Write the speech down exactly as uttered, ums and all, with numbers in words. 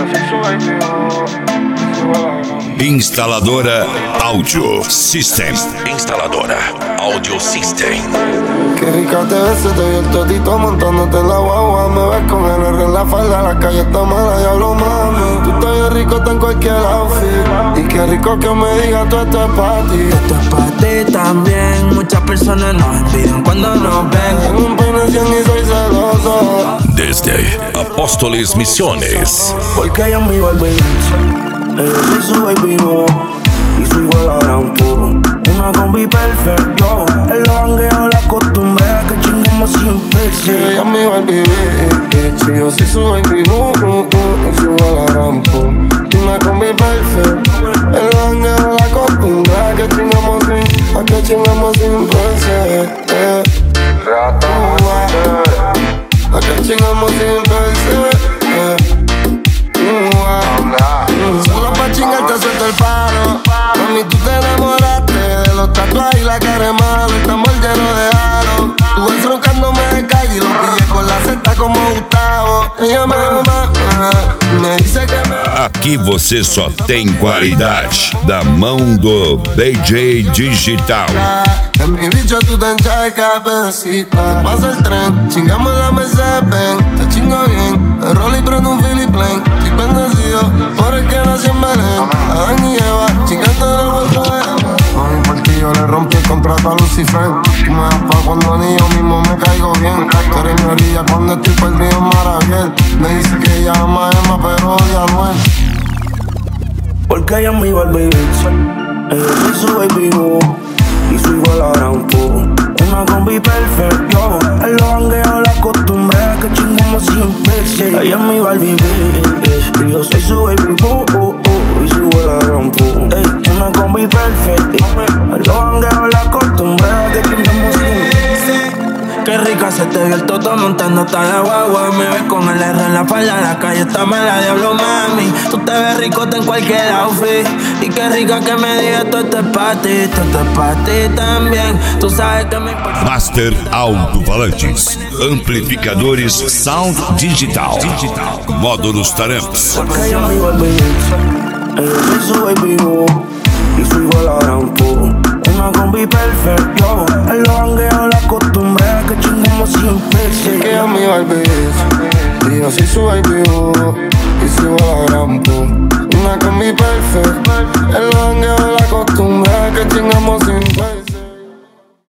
Instaladora Audio System. Instaladora Audio System. Qué rica te ves, se te vio el totito montándote en la guagua. Me ves con el R en la falda, la calle está mala, diablo mami. Tú estás bien rico, está en cualquier outfit. Y qué rico que me digas, todo esto es para ti. Esto es para ti también. Muchas personas nos envidian cuando nos ven. Tengo un peine cien y soy celoso. Desde Apóstoles Misiones. Porque ella es mi baby. Ella es su baby no. Y su igual a gran puro. Una combi perfecta. El jangueo la costumbre que chingamos siempre. Sí, ella es mi baby. Sí, yo soy su baby. Uh, uh, uh, y su igual a gran puro. Una combi perfecta. El jangueo la costumbre que chingamos sin. A que chingamos sin pensar. Rata, a que chingamos sin pensar. Solo pa' chingar te suelto el paro. Mami, tú te enamoraste de los tatuajes y la cara de malo. Estamos llenos de aros. Tú vas roncándome de calle y lo pillé con la seta como Gustavo. Ella me ama, me dice que me... Aqui você só tem qualidade da mão do D J Digital. En mi bicho tú te encharcas, pedacita. Pasa el tren, chingamos la Mercedes-Benz. Te chingo bien, el Rolly prende un Philip Plain. Estoy bendecido por el que nació en Belén. Adán y Eva, chingando en el vuelto de Eva. Mami, por ti yo le rompí el contrato a Lucifer. Tú me das pa' cuando ni yo mismo me caigo bien. Tú eres mi orilla cuando estoy perdido en Maraviel. Me dice que ella ama a Emma pero odia a Noel. Porque ella es mi baby. Ella es su baby no. Y su igual a gran puro. Una combi perfecta. El jangueo la costumbre que chingamos siempre. Ella es mi Barbie, y yo soy su baby boo, oh, oh, y su igual a gran puro. Una combi perfecta. El jangueo la costumbre que chingamos siempre. Qué rica se te vio el toto montando hasta la guagua. Me ves con el R en la falda, la calle está mala, diablo mami. Tú te ves ricote en cualquier outfit. Y qué rica que me digas, todo esto es pa' ti, todo esto es pa' ti también. Tú sabes que me importa. Master Alto-Falantes. Amplificadores Sound Digital. Módulos Taramps. Porque ella es mi baby. Ella es su baby no. Y su igual a gran puro. Una combi perfecta. El jangueo la costumbre que chingamos siempre. Que ella es mi baby. Y yo soy su baby. Y su igual a gran puro. Una combi perfecta. El jangueo la costumbre que chingamos sin pensar.